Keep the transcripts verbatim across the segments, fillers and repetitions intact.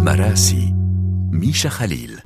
مراسي. ميشا خليل.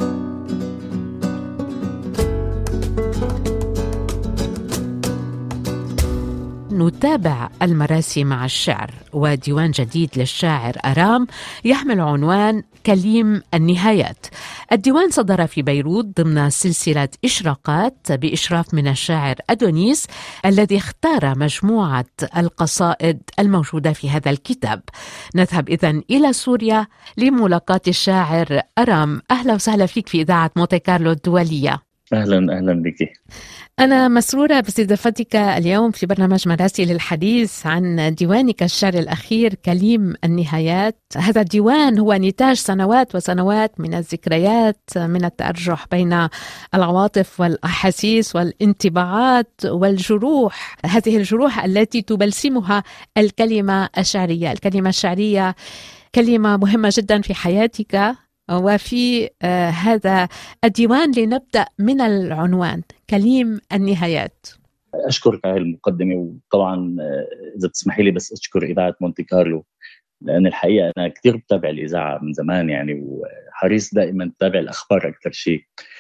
نتابع المراسي مع الشعر، وديوان جديد للشاعر أرام يحمل عنوان كليم النهايات. الديوان صدر في بيروت ضمن سلسلة إشراقات بإشراف من الشاعر أدونيس، الذي اختار مجموعة القصائد الموجودة في هذا الكتاب. نذهب إذن إلى سوريا لملاقاة الشاعر أرام. أهلا وسهلا فيك في إذاعة مونتي كارلو الدولية. أهلا أهلا بك. أنا مسرورة باستضافتك اليوم في برنامج مراسي للحديث عن ديوانك الشعر الأخير كليم النهايات. هذا الديوان هو نتاج سنوات وسنوات من الذكريات، من التأرجح بين العواطف والأحاسيس والانطباعات والجروح، هذه الجروح التي تبلسمها الكلمة الشعرية. الكلمة الشعرية كلمة مهمة جدا في حياتك وفي آه هذا الديوان. لنبدأ من العنوان كليم النهايات. أشكرك على المقدمة، وطبعا إذا تسمحي لي بس أشكر إذاعة مونتي كارلو، لأن الحقيقة أنا كتير بتابع الإذاعة من زمان يعني، وحريص دائما تتابع الأخبار أكثر شيء،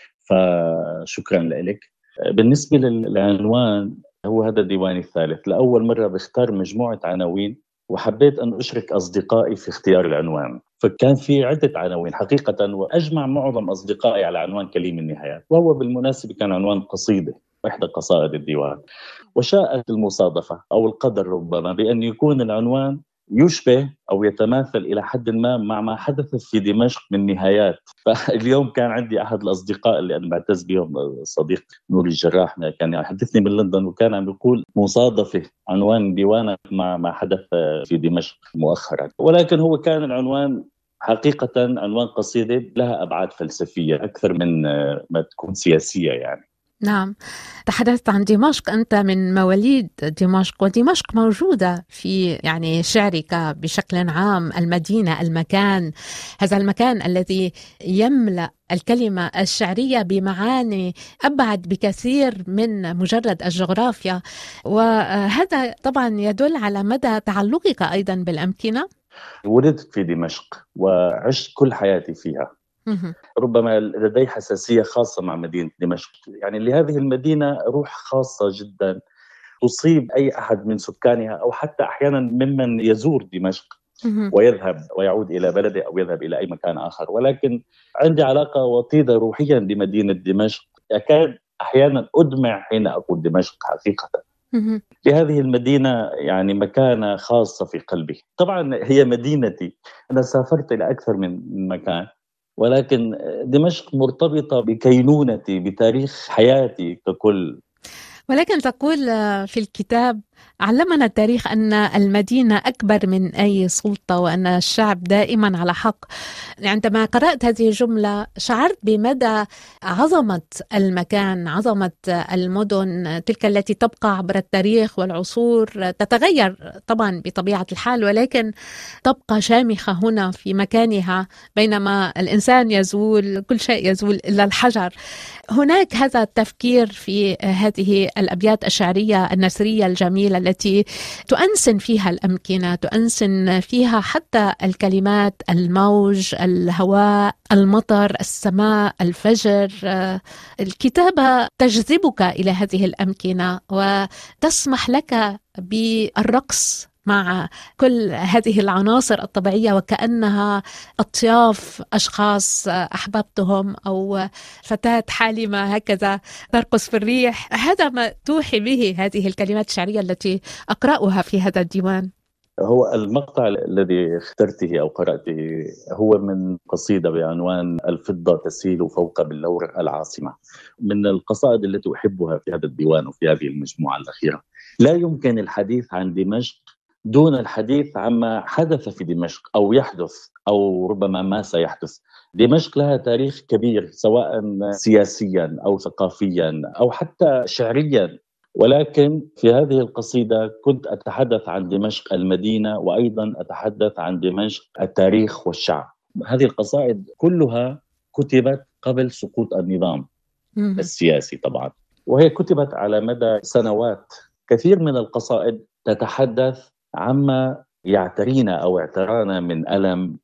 فشكرا لك. بالنسبة للعنوان، هو هذا ديواني الثالث. لأول مرة بختار مجموعة عناوين، وحبيت أن أشرك أصدقائي في اختيار العنوان، فكان في عدة عناوين حقيقة، وأجمع معظم أصدقائي على عنوان كليم النهايات، وهو بالمناسبة كان عنوان قصيدة إحدى قصائد الديوان. وشاءت المصادفة أو القدر ربما بأن يكون العنوان يشبه أو يتماثل إلى حد ما مع ما حدث في دمشق من نهايات. فاليوم كان عندي أحد الأصدقاء اللي أنا بعتز بهم، صديق نوري الجراح، كان يحدثني من لندن، وكان عم يقول مصادفة عنوان ديوانك مع ما حدث في دمشق مؤخرا. ولكن هو كان العنوان حقيقة عنوان قصيدة لها أبعاد فلسفية أكثر من ما تكون سياسية يعني. نعم، تحدثت عن دمشق، أنت من مواليد دمشق، ودمشق موجودة في يعني شعرك بشكل عام. المدينة، المكان، هذا المكان الذي يملأ الكلمة الشعرية بمعاني أبعد بكثير من مجرد الجغرافيا، وهذا طبعا يدل على مدى تعلقك أيضا بالأمكنة. ولدت في دمشق وعشت كل حياتي فيها. ربما لدي حساسية خاصة مع مدينة دمشق، يعني لهذه المدينة روح خاصة جدا تصيب أي أحد من سكانها، أو حتى أحيانا ممن يزور دمشق ويذهب ويعود إلى بلده أو يذهب إلى أي مكان آخر. ولكن عندي علاقة وطيدة روحيا بمدينة دمشق، أكاد أحيانا أدمع حين أقول دمشق حقيقة. لهذه المدينة يعني مكانة خاصة في قلبي. طبعا هي مدينتي، أنا سافرت إلى أكثر من مكان، ولكن دمشق مرتبطة بكينونتي، بتاريخ حياتي ككل. ولكن تقول في الكتاب: علمنا التاريخ أن المدينة أكبر من أي سلطة، وأن الشعب دائما على حق. عندما قرأت هذه الجملة شعرت بمدى عظمة المكان، عظمة المدن، تلك التي تبقى عبر التاريخ والعصور، تتغير طبعا بطبيعة الحال، ولكن تبقى شامخة هنا في مكانها، بينما الإنسان يزول، كل شيء يزول إلا الحجر. هناك هذا التفكير في هذه الأبيات الشعرية النثرية الجميلة التي تؤنسن فيها الأمكنة، تؤنسن فيها حتى الكلمات: الموج، الهواء، المطر، السماء، الفجر. الكتابة تجذبك إلى هذه الأمكنة وتسمح لك بالرقص مع كل هذه العناصر الطبيعية، وكأنها أطياف أشخاص أحببتهم، أو فتاة حالمة هكذا ترقص في الريح. هذا ما توحي به هذه الكلمات الشعرية التي أقرأها في هذا الديوان. هو المقطع الذي اخترته أو قرأته هو من قصيدة بعنوان الفضة تسيل فوق بلور العاصمة، من القصائد التي أحبها في هذا الديوان وفي هذه المجموعة الأخيرة. لا يمكن الحديث عن دمشق دون الحديث عما حدث في دمشق أو يحدث، أو ربما ما سيحدث. دمشق لها تاريخ كبير، سواء سياسيا أو ثقافيا أو حتى شعريا. ولكن في هذه القصيدة كنت أتحدث عن دمشق المدينة، وأيضا أتحدث عن دمشق التاريخ والشعب. هذه القصائد كلها كتبت قبل سقوط النظام السياسي طبعا، وهي كتبت على مدى سنوات. كثير من القصائد تتحدث عما يعترينا أو اعترانا من ألم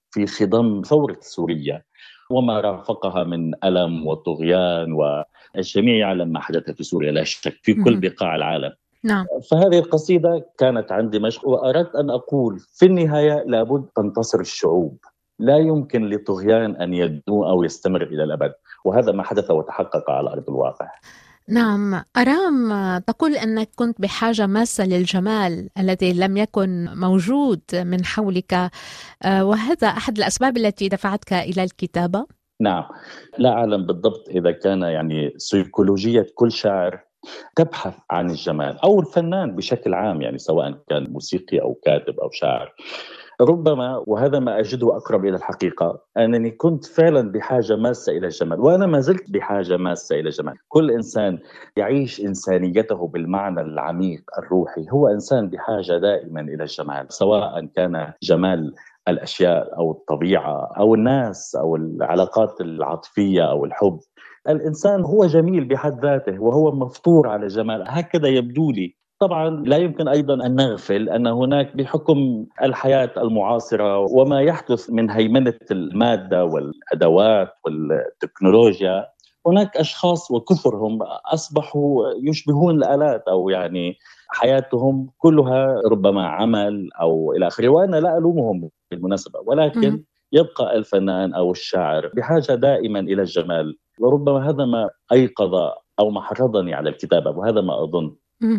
في خضم ثورة سوريا وما رافقها من ألم وطغيان، والجميع يعلم ما حدث في سوريا لا شك في كل بقاع العالم. نعم. فهذه القصيدة كانت عن دمشق، وأردت أن أقول في النهاية لابد تنتصر الشعوب، لا يمكن لطغيان أن يدنو أو يستمر إلى الأبد، وهذا ما حدث وتحقق على أرض الواقع. نعم. أرام، تقول أنك كنت بحاجة ماسة للجمال الذي لم يكن موجود من حولك، وهذا أحد الأسباب التي دفعتك إلى الكتابة؟ نعم، لا أعلم بالضبط إذا كان يعني سيكولوجية كل شاعر تبحث عن الجمال أو الفنان بشكل عام، يعني سواء كان موسيقي أو كاتب أو شاعر. ربما وهذا ما أجده أقرب إلى الحقيقة، أنني كنت فعلا بحاجة ماسة إلى الجمال، وأنا ما زلت بحاجة ماسة إلى الجمال. كل إنسان يعيش إنسانيته بالمعنى العميق الروحي هو إنسان بحاجة دائما إلى الجمال، سواء كان جمال الأشياء أو الطبيعة أو الناس أو العلاقات العاطفية أو الحب. الإنسان هو جميل بحد ذاته وهو مفطور على الجمال، هكذا يبدو لي. طبعا لا يمكن أيضا أن نغفل أن هناك بحكم الحياة المعاصرة وما يحدث من هيمنة المادة والأدوات والتكنولوجيا، هناك أشخاص وكثرهم أصبحوا يشبهون الآلات، أو يعني حياتهم كلها ربما عمل أو إلى آخره، وأنا لا ألومهم بالمناسبة، ولكن يبقى الفنان أو الشاعر بحاجة دائما إلى الجمال، وربما هذا ما أيقظ أو ما حرضني على الكتابة، وهذا ما أظن.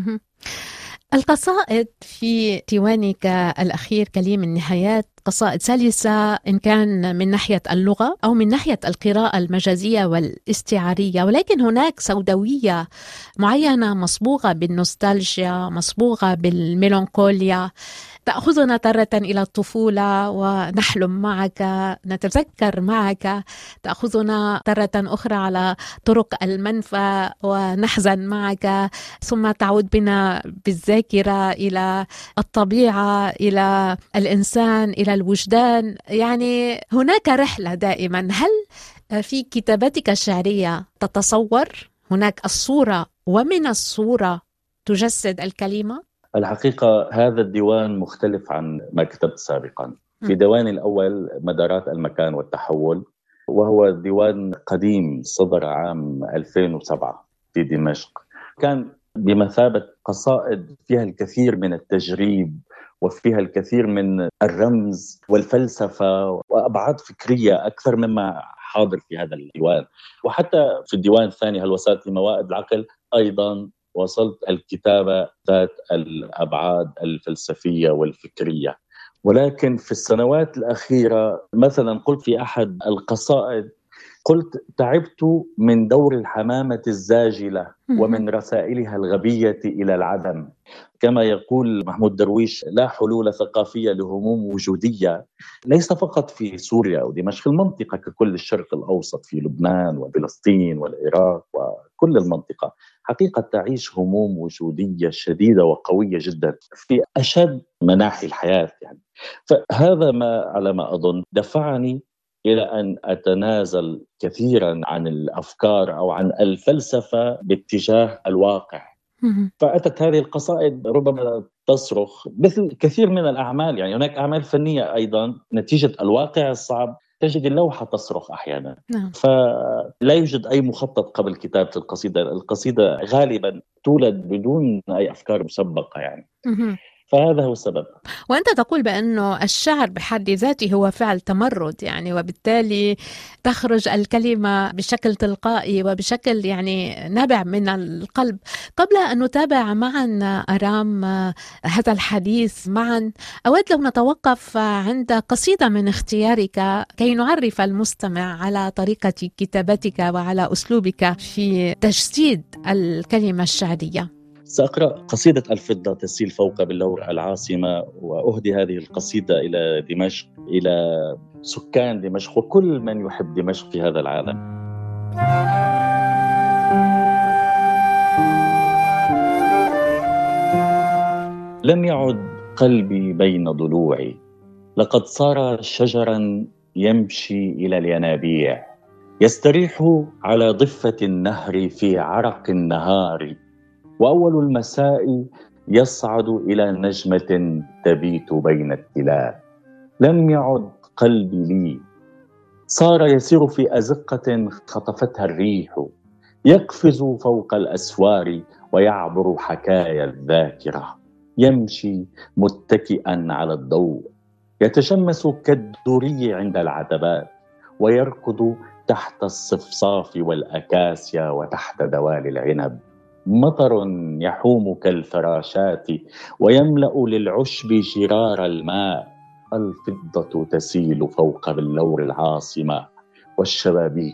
القصائد في ديوانك الأخير كليم النهايات قصائد سلسة، إن كان من ناحية اللغة أو من ناحية القراءة المجازية والاستعارية، ولكن هناك سوداوية معينة مصبوغة بالنوستالجيا، مصبوغة بالميلانكوليا، تأخذنا تارة إلى الطفولة ونحلم معك، نتذكر معك، تأخذنا تارة أخرى على طرق المنفى ونحزن معك، ثم تعود بنا بالذاكرة إلى الطبيعة، إلى الإنسان، إلى الوجدان. يعني هناك رحلة دائما. هل في كتابتك الشعرية تتصور هناك الصورة ومن الصورة تجسد الكلمة؟ الحقيقة هذا الديوان مختلف عن ما كتبت سابقا. في ديواني الأول مدارات المكان والتحول، وهو ديوان قديم صدر عام ألفين وسبعة في دمشق، كان بمثابة قصائد فيها الكثير من التجريب وفيها الكثير من الرمز والفلسفة وأبعاد فكرية أكثر مما حاضر في هذا الديوان. وحتى في الديوان الثاني هل وصلت لموائد العقل أيضا وصلت الكتابة ذات الأبعاد الفلسفية والفكرية. ولكن في السنوات الأخيرة مثلا قلت في أحد القصائد، قلت تعبت من دور الحمامة الزاجلة ومن رسائلها الغبية إلى العدم. كما يقول محمود درويش، لا حلول ثقافية لهموم وجودية، ليس فقط في سوريا أو دمشق، المنطقة ككل الشرق الأوسط، في لبنان وفلسطين والعراق وكل المنطقة حقيقة تعيش هموم وجودية شديدة وقوية جدا في أشد مناحي الحياة يعني. فهذا ما على ما أظن دفعني إلى أن أتنازل كثيرا عن الأفكار أو عن الفلسفة باتجاه الواقع. فأتت هذه القصائد ربما تصرخ مثل كثير من الأعمال، يعني هناك أعمال فنية أيضا نتيجة الواقع الصعب تجد اللوحة تصرخ أحيانا. فلا يوجد أي مخطط قبل كتابة القصيدة، القصيدة غالبا تولد بدون أي أفكار مسبقة يعني. فهذا هو السبب. وأنت تقول بأنه الشعر بحد ذاته هو فعل تمرد يعني، وبالتالي تخرج الكلمة بشكل تلقائي وبشكل يعني نابع من القلب. قبل أن نتابع معا أرام هذا الحديث معا، أود لو نتوقف عند قصيدة من اختيارك كي نعرف المستمع على طريقة كتابتك وعلى أسلوبك في تجسيد الكلمة الشعرية. سأقرأ قصيدة الفضة تسيل فوق باللوع العاصمة، وأهدي هذه القصيدة إلى دمشق، إلى سكان دمشق وكل من يحب دمشق في هذا العالم. لم يعد قلبي بين ضلوعي، لقد صار شجرا يمشي إلى الينابيع، يستريح على ضفة النهر في عرق النهار، وأول المساء يصعد إلى نجمة تبيت بين التلال. لم يعد قلبي لي، صار يسير في أزقة خطفتها الريح، يقفز فوق الأسوار ويعبر حكايا الذاكرة، يمشي متكئا على الضوء، يتشمس كالدري عند العتبات، ويركض تحت الصفصاف والأكاسيا وتحت دوال العنب. مطر يحوم كالفراشات ويملأ للعشب جرار الماء. الفضة تسيل فوق بلور العاصمة، والشبابيك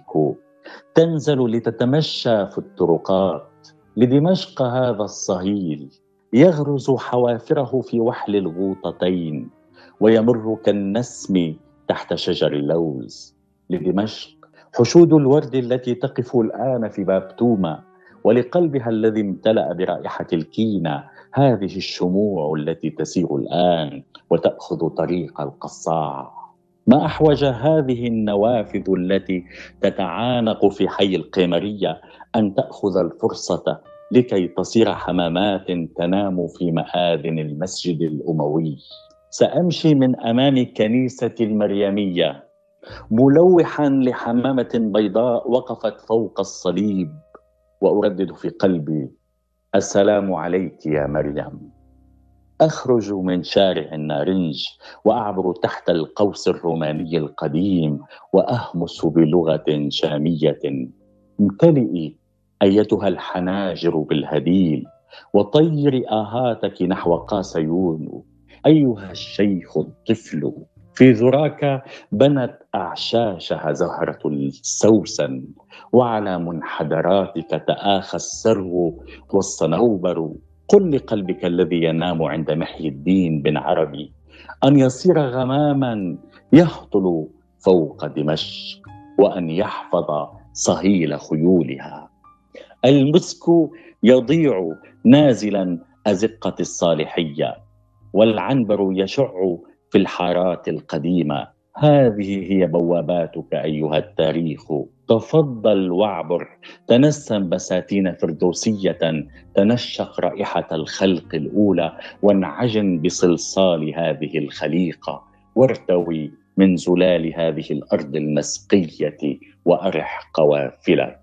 تنزل لتتمشى في الطرقات. لدمشق هذا الصهيل يغرز حوافره في وحل الغوطتين، ويمر كالنسم تحت شجر اللوز. لدمشق حشود الورد التي تقف الآن في باب توما، ولقلبها الذي امتلأ برائحة الكينة هذه الشموع التي تسير الآن وتأخذ طريق القصاع. ما أحوج هذه النوافذ التي تتعانق في حي القمرية أن تأخذ الفرصة لكي تصير حمامات تنام في مآذن المسجد الأموي. سأمشي من أمام كنيسة المريمية ملوحا لحمامة بيضاء وقفت فوق الصليب، وأردد في قلبي: السلام عليك يا مريم. أخرج من شارع النارنج وأعبر تحت القوس الروماني القديم، وأهمس بلغة شامية: امتلئي أيتها الحناجر بالهديل، وطير آهاتك نحو قاسيون. أيها الشيخ الطفل، في ذراك بنت أعشاشها زهرة السوسن، وعلى منحدراتك تآخى السرو والصنوبر. قل لقلبك الذي ينام عند محي الدين بن عربي أن يصير غماما يهطل فوق دمشق، وأن يحفظ صهيل خيولها. المسك يضيع نازلا أزقة الصالحية، والعنبر يشع في الحارات القديمة. هذه هي بواباتك أيها التاريخ، تفضل واعبر، تنسم بساتين فردوسية، تنشق رائحة الخلق الأولى، وانعجن بصلصال هذه الخليقة، وارتوي من زلال هذه الأرض المسقية، وأرح قوافلك.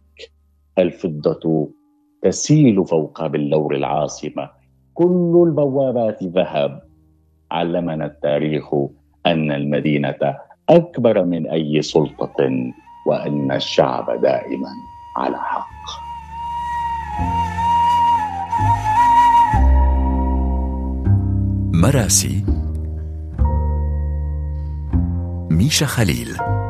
الفضة تسيل فوق بلور العاصمة، كل البوابات ذهب. علمنا التاريخ أن المدينة أكبر من أي سلطة، وأن الشعب دائما على حق. مراسي ميشا خليل.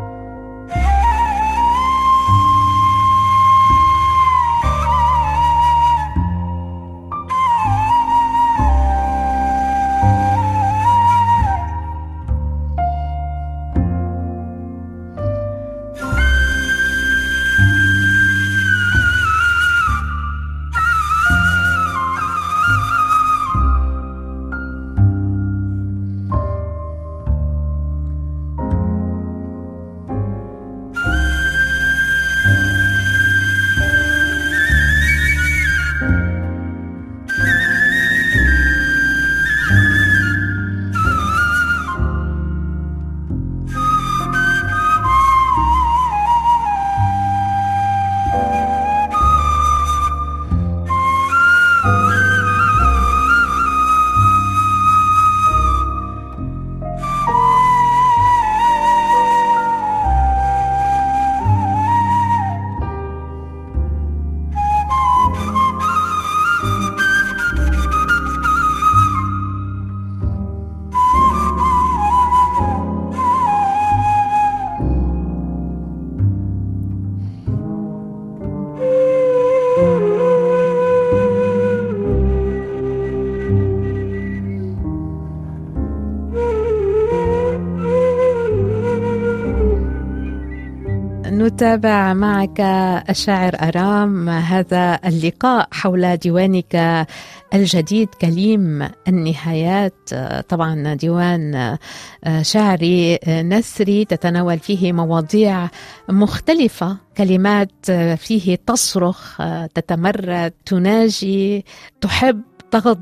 نتابع معك الشاعر أرام هذا اللقاء حول ديوانك الجديد كليم النهايات. طبعا ديوان شعري نثري تتناول فيه مواضيع مختلفة، كلمات فيه تصرخ، تتمرد، تناجي، تحب، تغضب،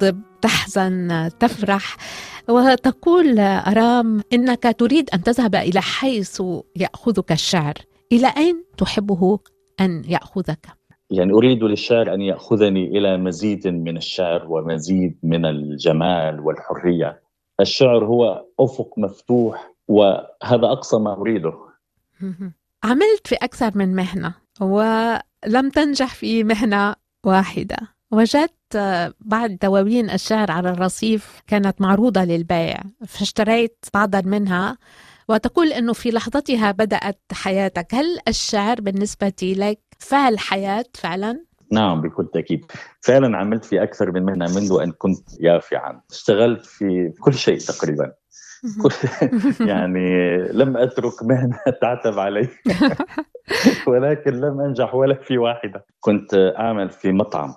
تحزن، تفرح. وتقول أرام إنك تريد أن تذهب إلى حيث يأخذك الشعر. إلى أين تحبه أن يأخذك؟ يعني أريد للشعر أن يأخذني إلى مزيد من الشعر ومزيد من الجمال والحرية. الشعر هو أفق مفتوح، وهذا أقصى ما أريده. عملت في أكثر من مهنة ولم تنجح في مهنة واحدة. وجدت بعض دواوين الشعر على الرصيف كانت معروضة للبيع، فاشتريت بعضا منها. وتقول أنه في لحظتها بدأت حياتك. هل الشعر بالنسبة لك فعل حياة فعلا؟ نعم بكل تأكيد. فعلا عملت في أكثر من مهنة منذ أن كنت يافعا. اشتغلت في كل شيء تقريبا. يعني لم أترك مهنة تعتب علي. ولكن لم أنجح ولا في واحدة. كنت أعمل في مطعم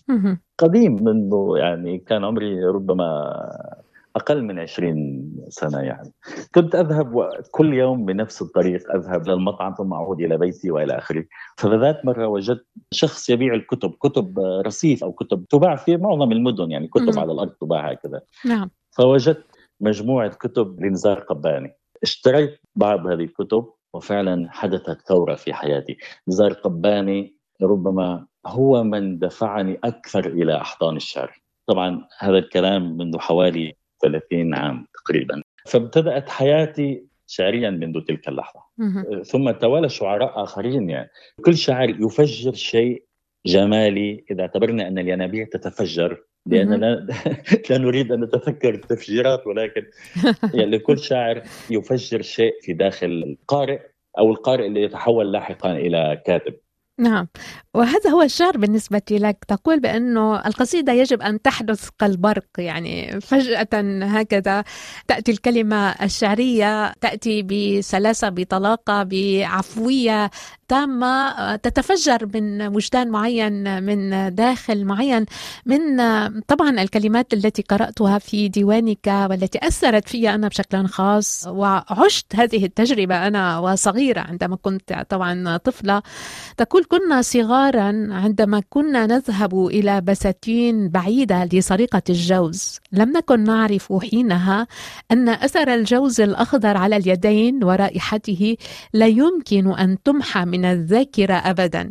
قديم منذ يعني كان عمري ربما أقل من عشرين سنة. يعني كنت أذهب كل يوم بنفس الطريق، أذهب للمطعم ثم أعود إلى بيتي وإلى آخره. فذات مرة وجدت شخص يبيع الكتب، كتب رصيف أو كتب تباع في معظم المدن، يعني كتب على الأرض تباع هكذا. نعم. فوجدت مجموعة كتب لنزار قباني. اشتريت بعض هذه الكتب وفعلا حدثت ثورة في حياتي. نزار قباني ربما هو من دفعني أكثر إلى أحضان الشعر. طبعا هذا الكلام منذ حوالي ثلاثين عام تقريبا. فابتدأت حياتي شعريا منذ تلك اللحظة. ثم توالى شعراء آخرين. يعني كل شاعر يفجر شيء جمالي. إذا اعتبرنا أن الينابيع تتفجر، لأننا لا نريد أن نتفكر التفجيرات، ولكن يعني لكل شاعر يفجر شيء في داخل القارئ، أو القارئ اللي يتحول لاحقا إلى كاتب. نعم، وهذا هو الشعر بالنسبة لك. تقول بأنه القصيدة يجب أن تحدث كالبرق، يعني فجأة هكذا تأتي الكلمة الشعرية، تأتي بسلاسة، بطلاقة، بعفوية تامة، تتفجر من وجدان معين، من داخل معين. من طبعا الكلمات التي قرأتها في ديوانك والتي أثرت في أنا بشكل خاص، وعشت هذه التجربة أنا وصغيرة عندما كنت طبعا طفلة. تقول كنا صغارا عندما كنا نذهب إلى بساتين بعيدة لسرقة الجوز، لم نكن نعرف حينها أن أثر الجوز الأخضر على اليدين ورائحته لا يمكن أن تمحى من الذاكرة أبدا.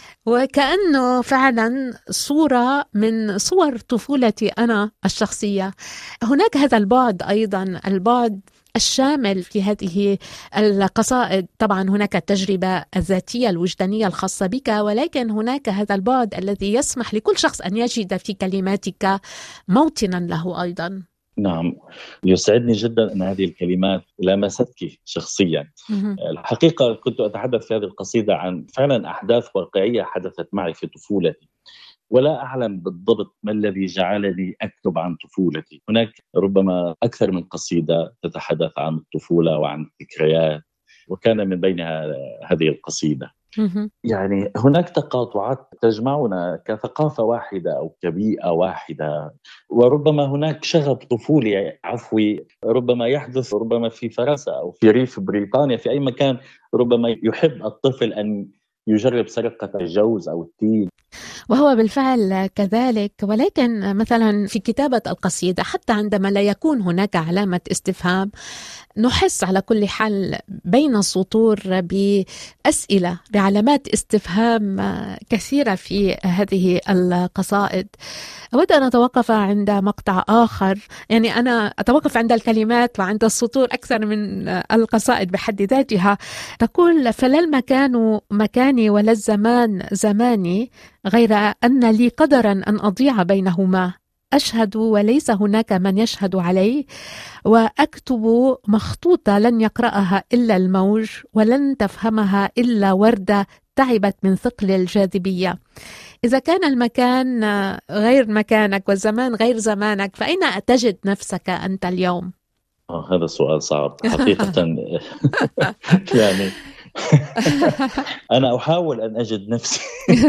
وكأنه فعلا صورة من صور طفولتي أنا الشخصية. هناك هذا البعد أيضا، البعد الشامل في هذه القصائد. طبعا هناك التجربة الذاتية الوجدانية الخاصة بك، ولكن هناك هذا البعد الذي يسمح لكل شخص أن يجد في كلماتك موطنا له أيضا. نعم، يسعدني جدا أن هذه الكلمات لمستك شخصيا. الحقيقة كنت أتحدث في هذه القصيدة عن فعلا أحداث واقعية حدثت معي في طفولتي، ولا أعلم بالضبط ما الذي جعلني أكتب عن طفولتي. هناك ربما أكثر من قصيدة تتحدث عن الطفولة وعن الذكريات، وكان من بينها هذه القصيدة. يعني هناك تقاطعات تجمعنا كثقافة واحدة أو كبيئة واحدة، وربما هناك شغب طفولي عفوي ربما يحدث ربما في فرنسا أو في ريف بريطانيا، في أي مكان ربما يحب الطفل أن يجرب سرقة الجوز أو التين. وهو بالفعل كذلك. ولكن مثلا في كتابة القصيدة، حتى عندما لا يكون هناك علامة استفهام، نحس على كل حال بين السطور بأسئلة، بعلامات استفهام كثيرة في هذه القصائد. أود أن أتوقف عند مقطع آخر، يعني أنا أتوقف عند الكلمات وعند السطور أكثر من القصائد بحد ذاتها. تقول فلا المكان مكاني ولا الزمان زماني، غير أن لي قدرا أن أضيع بينهما، أشهد وليس هناك من يشهد علي، وأكتب مخطوطة لن يقرأها إلا الموج، ولن تفهمها إلا وردة تعبت من ثقل الجاذبية. إذا كان المكان غير مكانك والزمان غير زمانك، فأين تجد نفسك أنت اليوم؟ آه هذا سؤال صعب حقيقة. يعني أنا أحاول أن أجد نفسي.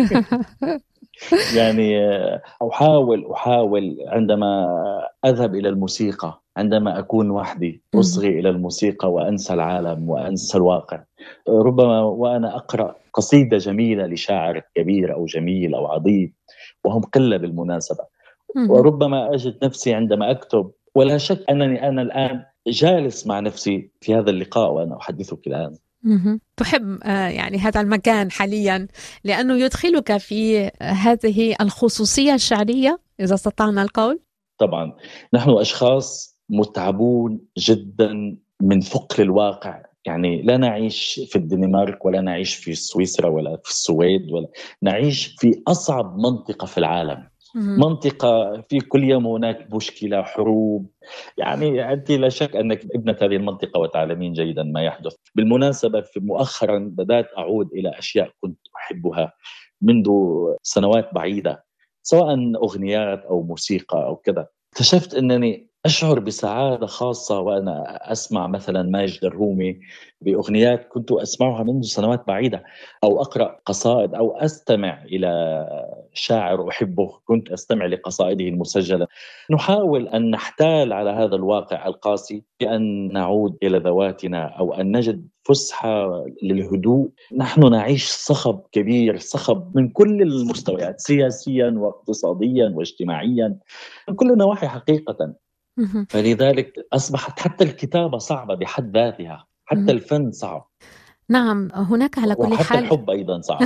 يعني أحاول أحاول عندما أذهب إلى الموسيقى، عندما أكون وحدي أصغي إلى الموسيقى وأنسى العالم وأنسى الواقع. ربما وأنا أقرأ قصيدة جميلة لشاعر كبير أو جميل أو عظيم، وهم قلة بالمناسبة، وربما أجد نفسي عندما أكتب، ولا شك أنني أنا الآن جالس مع نفسي في هذا اللقاء وأنا أحدثك الآن. تحب يعني هذا المكان حاليا لأنه يدخلك في هذه الخصوصية الشعرية إذا استطعنا القول؟ طبعا نحن أشخاص متعبون جدا من ثقل الواقع، يعني لا نعيش في الدنمارك ولا نعيش في سويسرا ولا في السويد، ولا نعيش في أصعب منطقة في العالم. منطقة في كل يوم هناك مشكلة، حروب. يعني أنت لا شك أنك ابنة هذه المنطقة وتعلمين جيدا ما يحدث. بالمناسبة في مؤخرا بدأت أعود إلى أشياء كنت أحبها منذ سنوات بعيدة، سواء أغنيات أو موسيقى أو كذا. اكتشفت أنني أشعر بسعادة خاصة وأنا أسمع مثلا ماجد الرومي بأغنيات كنت أسمعها منذ سنوات بعيدة، أو أقرأ قصائد أو أستمع إلى شاعر أحبه كنت أستمع لقصائده المسجلة. نحاول أن نحتال على هذا الواقع القاسي بأن نعود إلى ذواتنا أو أن نجد فسحة للهدوء. نحن نعيش صخب كبير، صخب من كل المستويات، سياسيا واقتصاديا واجتماعيا، من كل النواحي حقيقة. فلذلك أصبحت حتى الكتابة صعبة بحد ذاتها، حتى الفن صعب. نعم، هناك على كل حال حال الحب أيضا صعب.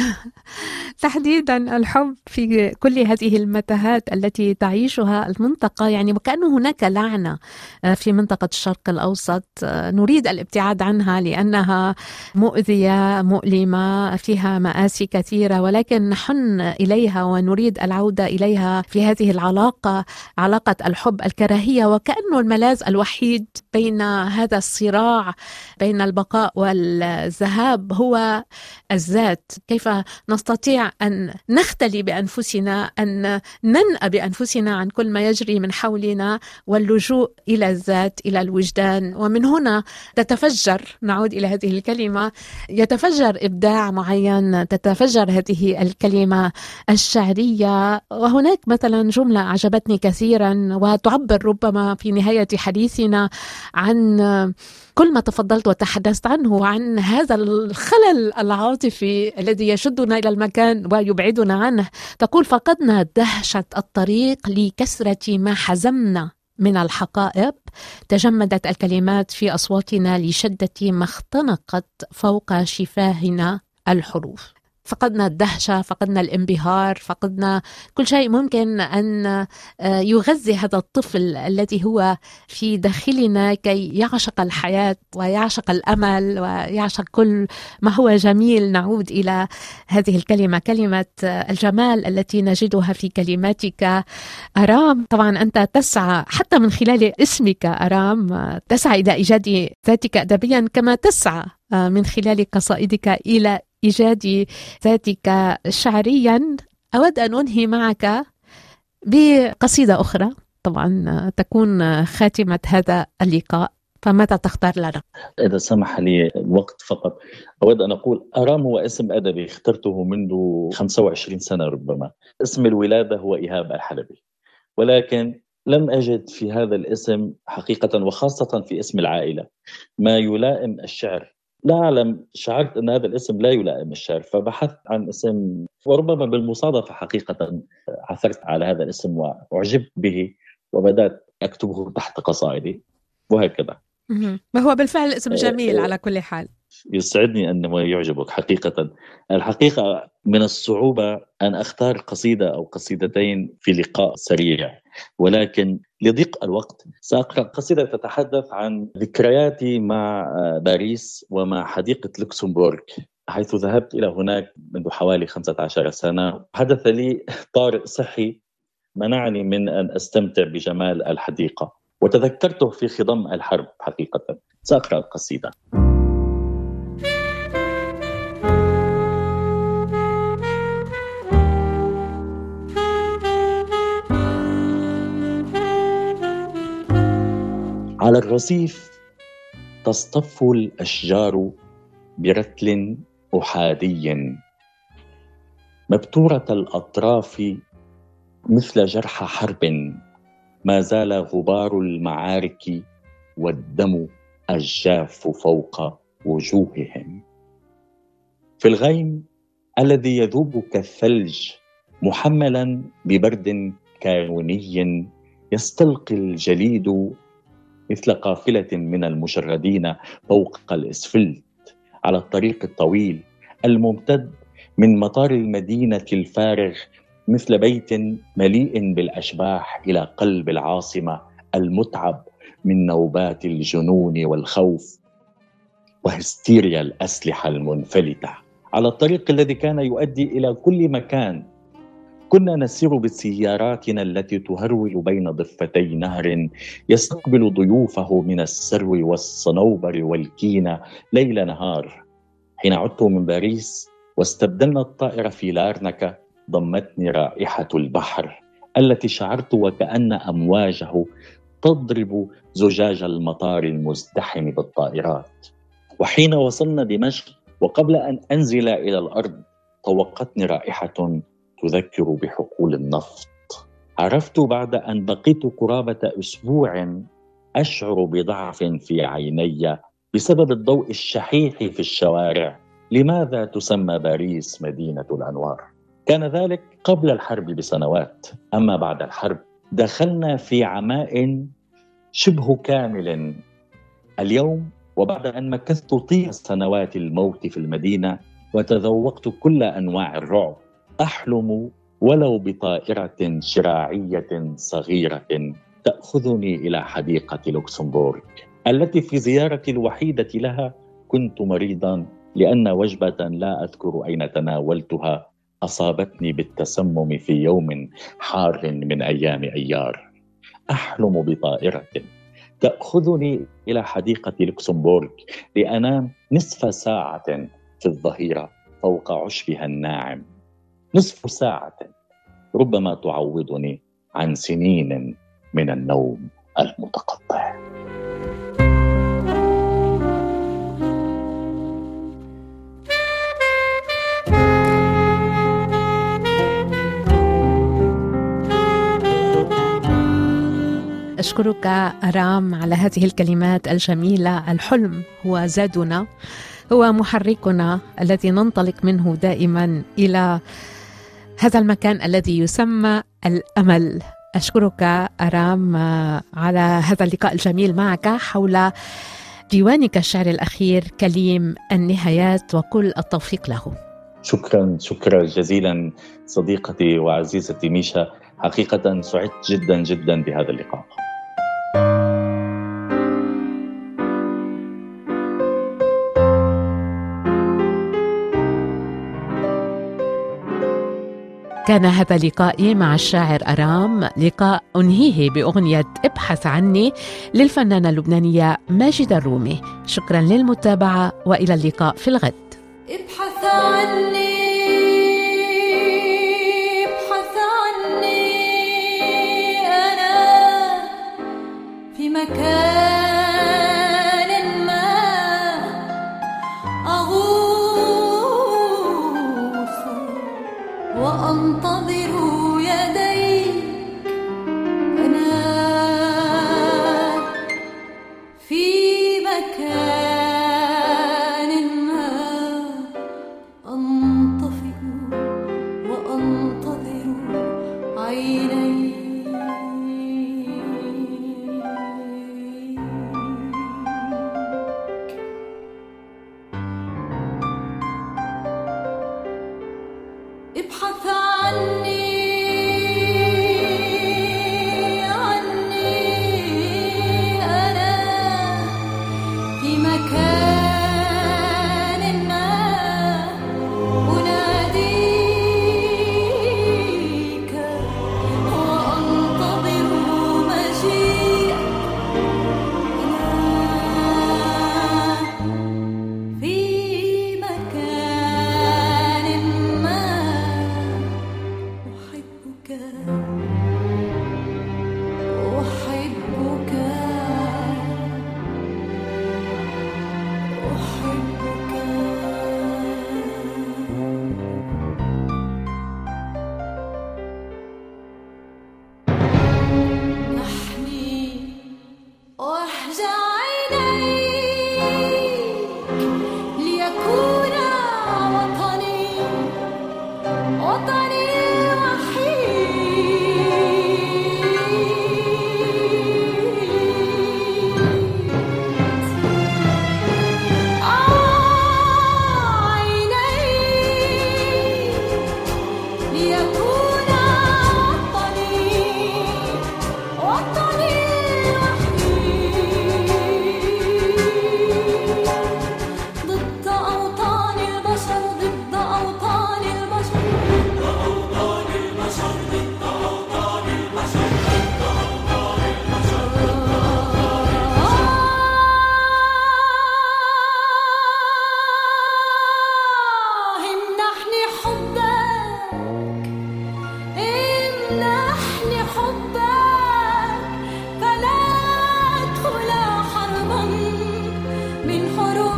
تحديدا الحب في كل هذه المتاهات التي تعيشها المنطقة، يعني وكأنه هناك لعنة في منطقة الشرق الأوسط نريد الابتعاد عنها لأنها مؤذية مؤلمة فيها مآسي كثيرة، ولكن نحن إليها ونريد العودة إليها في هذه العلاقة، علاقة الحب الكراهية، وكأنه الملاذ الوحيد بين هذا الصراع بين البقاء والذهاب هو الذات. كيف نستطيع أن نختلي بأنفسنا، أن ننأى بأنفسنا عن كل ما يجري من حولنا، واللجوء إلى الذات، إلى الوجدان. ومن هنا تتفجر، نعود إلى هذه الكلمة، يتفجر إبداع معين، تتفجر هذه الكلمة الشعرية. وهناك مثلا جملة أعجبتني كثيرا وتعبر ربما في نهاية حديثنا عن كل ما تفضلت وتحدثت عنه، عن هذا الخلل العاطفي الذي يشدنا إلى المكان ويبعدنا عنه. تقول: فقدنا دهشة الطريق لكثرة ما حزمنا من الحقائب، تجمدت الكلمات في أصواتنا لشدة ما اختنقت فوق شفاهنا الحروف. فقدنا الدهشة، فقدنا الانبهار، فقدنا كل شيء ممكن أن يغذي هذا الطفل الذي هو في داخلنا كي يعشق الحياة ويعشق الأمل ويعشق كل ما هو جميل. نعود إلى هذه الكلمة، كلمة الجمال التي نجدها في كلماتك أرام. طبعا أنت تسعى حتى من خلال اسمك أرام، تسعى إلى إيجاد ذاتك أدبيا كما تسعى من خلال قصائدك إلى إيجاد ذاتك شعريا. أود أن أنهي معك بقصيدة أخرى طبعا تكون خاتمة هذا اللقاء، فماذا تختار لنا؟ إذا سمح لي الوقت فقط، أود أن أقول أرام هو اسم أدبي اخترته منذ خمسة وعشرين سنة ربما. اسم الولادة هو إيهاب الحلبي، ولكن لم أجد في هذا الاسم حقيقة، وخاصة في اسم العائلة، ما يلائم الشعر. لا أعلم، شعرت أن هذا الاسم لا يلائم الشعر، فبحثت عن اسم، وربما بالمصادفة حقيقة عثرت على هذا الاسم وأعجبت به وبدأت أكتبه تحت قصائدي وهكذا. وهو بالفعل اسم جميل على كل حال. يسعدني أنه يعجبك حقيقة. الحقيقة من الصعوبة أن أختار قصيدة أو قصيدتين في لقاء سريع، ولكن لضيق الوقت سأقرأ قصيدة تتحدث عن ذكرياتي مع باريس ومع حديقة لوكسمبورغ، حيث ذهبت إلى هناك منذ حوالي خمسة عشر سنة. حدث لي طارئ صحي منعني من أن أستمتع بجمال الحديقة، وتذكرته في خضم الحرب حقيقة. سأقرأ القصيدة. على الرصيف تصطف الأشجار برتل أحادي، مبتورة الأطراف مثل جرح حرب، ما زال غبار المعارك والدم الجاف فوق وجوههم. في الغيم الذي يذوب كالثلج محملا ببرد كانوني يستلقي الجليد مثل قافلة من المشردين فوق الإسفلت على الطريق الطويل الممتد من مطار المدينة الفارغ مثل بيت مليء بالأشباح إلى قلب العاصمة المتعب من نوبات الجنون والخوف وهستيريا الأسلحة المنفلتة، على الطريق الذي كان يؤدي إلى كل مكان. كنا نسير بسياراتنا التي تهرول بين ضفتي نهر يستقبل ضيوفه من السرو والصنوبر والكينة ليل نهار. حين عدت من باريس واستبدلنا الطائرة في لارنكا ضمتني رائحة البحر التي شعرت وكأن أمواجه تضرب زجاج المطار المزدحم بالطائرات. وحين وصلنا دمشق وقبل أن أنزل إلى الأرض طوقتني رائحة تذكر بحقول النفط. عرفت بعد أن بقيت قرابة أسبوع أشعر بضعف في عيني بسبب الضوء الشحيح في الشوارع. لماذا تسمى باريس مدينة الأنوار؟ كان ذلك قبل الحرب بسنوات. أما بعد الحرب دخلنا في عماء شبه كامل. اليوم وبعد أن مكثت طيل سنوات الموت في المدينة وتذوقت كل أنواع الرعب، أحلم ولو بطائرة شراعية صغيرة تأخذني إلى حديقة لوكسمبورغ التي في زيارتي الوحيدة لها كنت مريضا لأن وجبة لا أذكر أين تناولتها أصابتني بالتسمم في يوم حار من أيام أيار. أحلم بطائرة تأخذني إلى حديقة لوكسمبورغ لأنام نصف ساعة في الظهيرة فوق عشبها الناعم، نصف ساعة ربما تعوضني عن سنين من النوم المتقطع. أشكرك أرام على هذه الكلمات الجميلة. الحلم هو زادنا، هو محركنا الذي ننطلق منه دائما إلى هذا المكان الذي يسمى الأمل. أشكرك أرام على هذا اللقاء الجميل معك حول ديوانك الشعر الأخير كليم النهايات، وكل التوفيق له. شكرا شكرا جزيلا صديقتي وعزيزتي ميشا، حقيقة سعدت جدا جدا بهذا اللقاء. كان هذا لقائي مع الشاعر أرام، لقاء أنهيه بأغنية ابحث عني للفنانة اللبنانية ماجدة الرومي. شكرا للمتابعة وإلى اللقاء في الغد. ابحث عني ابحث عني أنا في مكان ما أغوص وأنتظر يديك. أنا في مكان ما أنطفئ وأنتظر عينيك. ابحث عني عني أنا في مكان ما أناديك وأنتظر مجيئك. أنا في مكان ما أحبك أحبك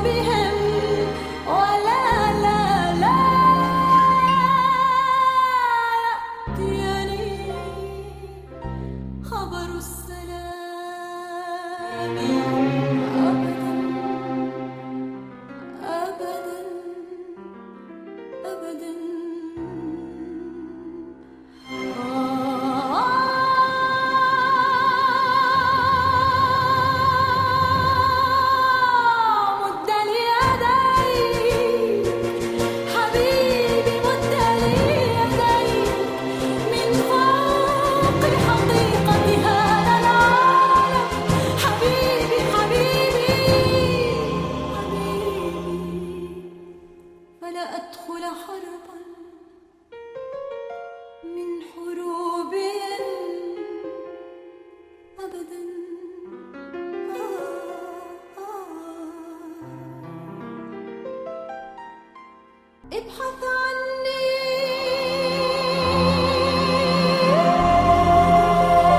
بهم ولا لا لا يأتيني خبر السلام أبدا أبدا أبدا مد لي يديك حبيبي مد لي يديك من فوق حقيقة هذا العالم حبيبي حبيبي حبيبي فلا أدخل حربا من حروبهم أبدا ابحث عني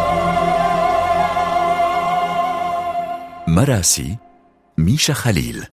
مراسي ميشا خليل.